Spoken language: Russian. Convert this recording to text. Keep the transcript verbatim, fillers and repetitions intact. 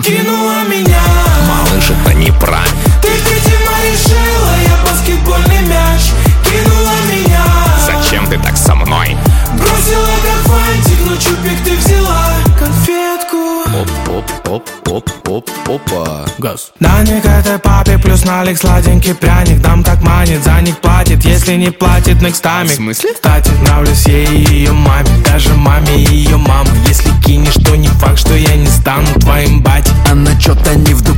кинула меня. Малыш, это не пранк. Ты, видимо, решила, я баскетбольный мяч. Кинула меня. Зачем ты так со мной? Бросила как фантик, но чупик ты взяла. Конфетку. Оп-оп-оп-оп-оп-опа. Газ. Даник этой папе плюс налик, сладенький пряник. Дам как манит, за них платит. Если не платит, некстамик. В смысле? Кстати, нравлюсь ей и ее маме. Даже маме и ее маму. Если кинешь, то не факт, что я не стану твоим батей. Она чё-то не в